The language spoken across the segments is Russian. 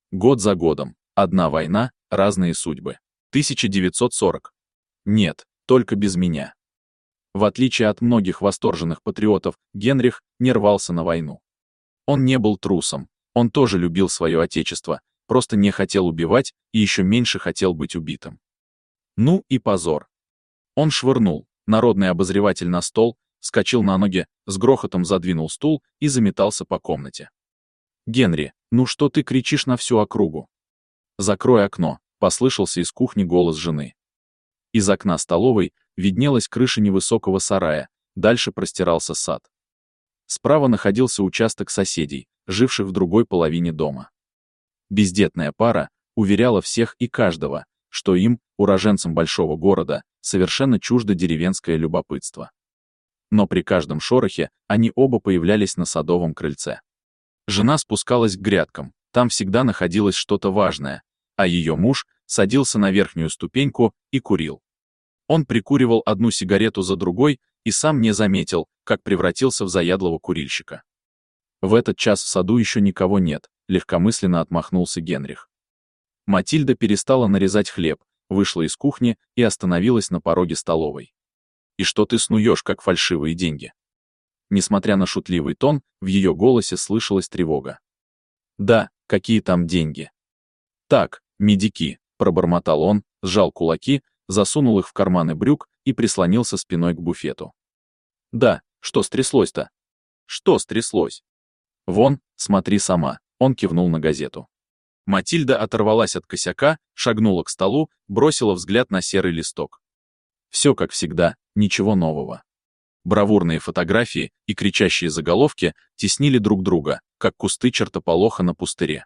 Год за годом. Одна война, разные судьбы. 1940. Нет, только без меня. В отличие от многих восторженных патриотов, Генрих не рвался на войну. Он не был трусом, он тоже любил свое отечество, просто не хотел убивать и еще меньше хотел быть убитым. Ну и позор. Он швырнул народный обозреватель на стол, вскочил на ноги, с грохотом задвинул стул и заметался по комнате. «Генри, ну что ты кричишь на всю округу? Закрой окно», — послышался из кухни голос жены. Из окна столовой виднелась крыша невысокого сарая, дальше простирался сад. Справа находился участок соседей, живших в другой половине дома. Бездетная пара уверяла всех и каждого, что им, уроженцам большого города, совершенно чуждо деревенское любопытство. Но при каждом шорохе они оба появлялись на садовом крыльце. Жена спускалась к грядкам, там всегда находилось что-то важное, а ее муж садился на верхнюю ступеньку и курил. Он прикуривал одну сигарету за другой и сам не заметил, как превратился в заядлого курильщика. В этот час в саду еще никого нет, легкомысленно отмахнулся Генрих. Матильда перестала нарезать хлеб, вышла из кухни и остановилась на пороге столовой. «И что ты снуешь, как фальшивые деньги?» Несмотря на шутливый тон, в ее голосе слышалась тревога. «Да, какие там деньги?» «Так, медики», — пробормотал он, сжал кулаки, засунул их в карманы брюк и прислонился спиной к буфету. «Да, что стряслось-то?» «Что стряслось?» «Вон, смотри сама», — он кивнул на газету. Матильда оторвалась от косяка, шагнула к столу, бросила взгляд на серый листок. Все как всегда, ничего нового. Бравурные фотографии и кричащие заголовки теснили друг друга, как кусты чертополоха на пустыре.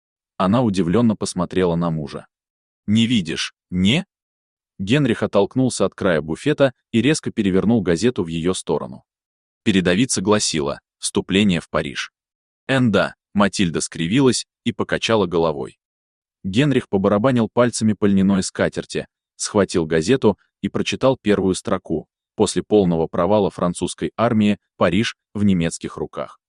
Она удивленно посмотрела на мужа. «Не видишь, не?» Генрих оттолкнулся от края буфета и резко перевернул газету в ее сторону. Передовица гласила «Вступление в Париж». «Да», Матильда скривилась и покачала головой. Генрих побарабанил пальцами по льняной скатерти, схватил газету и прочитал первую строку. После полного провала французской армии Париж в немецких руках.